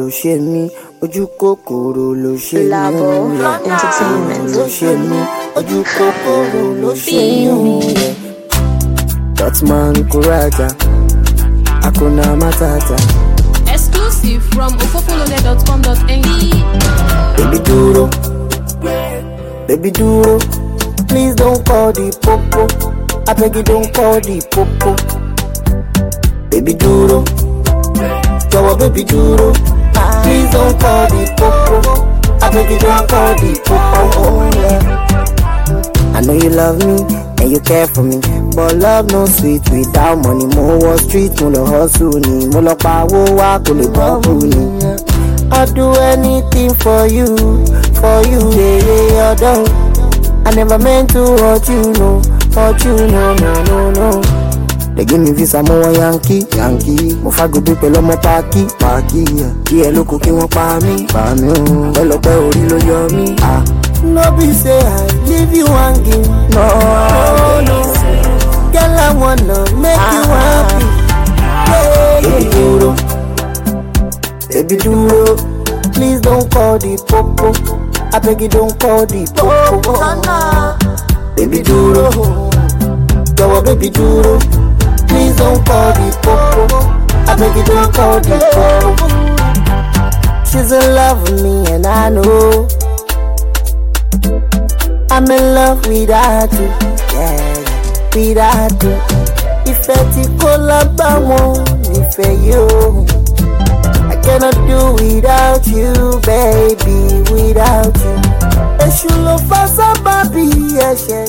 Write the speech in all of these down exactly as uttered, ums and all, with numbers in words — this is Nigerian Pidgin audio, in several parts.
ló ṣe mí, ojú kòkòrò ló ṣe mí. Labo Entertainment ló ṣe mí, ojú kòkòrò ló ṣe mí. Dotman Kuraja, Hakuna Matata. Exclusive from ofofolole dot com dot n g. Baby duro, baby duro, please don't call the popo. I beg you don't call the popo. Baby duro, jọ̀wọ́ baby duro, please don't call the popo. I beg you don't call the popo. Oh, yeah. I know you love me and you care for me, but love no sweet without money. Mo wọ street, mo lọ hustle ni, mo lọ pawó wá kò lè bọ́ọ̀bù ni. I'll do anything for you, for you, yeah, yeah, although I never meant to hurt you, no, hurt you, no, no, no, no. They give me visa, mo wọ Yankee, Yankee. Mo fago bí pẹ̀lú ọmọ Paki, Paki. Kí ẹ lóko kí wọ́n pa mí, pa mí o. Pẹ̀lọ́pẹ́ orí ló yọ mí. Ah. No be say I leave you hanging, no, no. Girl, I wanna make ah. you happy. Yeah, baby yeah. Duro, baby duro, please don't call the popo. I beg you don't call the popo. Baby duro, jọ̀wọ́ baby duro, please don't call the popo. I beg you don't call the popo. She's in love with me and I know I'm in love without you, yeah, without you. Ìfẹ́ tí kò lábàwọ́n nífẹ̀ẹ́ yóò. I cannot do without you, baby, without you. Èṣù ló fà sábàbí ẹ̀ṣẹ̀.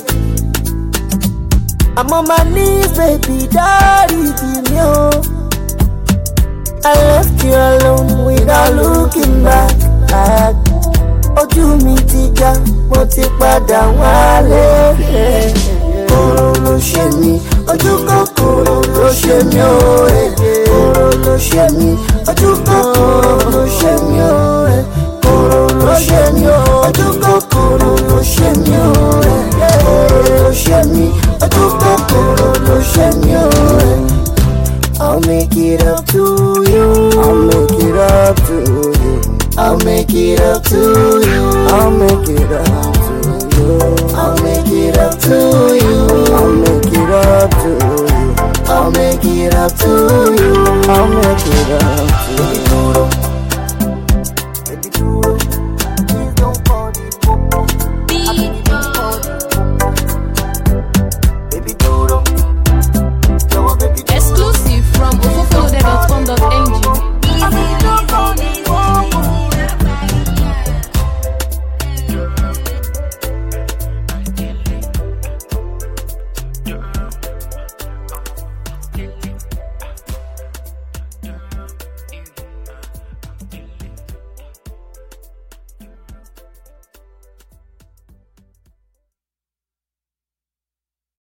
I'm on my knees, baby, dáríjì mi o. I left you alone without looking back. back. Ojú mi ti já, mo ti padà wálé. Kòrò ló ṣe mí, ojú kòkòrò ló ṣe mí o. Kòrò ló ṣe mí, ojú kòkòrò ló ṣe mí o. Kòrò ló ṣe mí, ojú kòkòrò ló ṣe mí o. Kòrò ló ṣe mí, ojú kòkòrò ló ṣe mí o. I'll make it up to you. I'll make it up to you. I'll make it up to you. I'll make it up to you. I'll make it up to you. I'll make it up to you. I'll make it up to you. I'll make it up to you.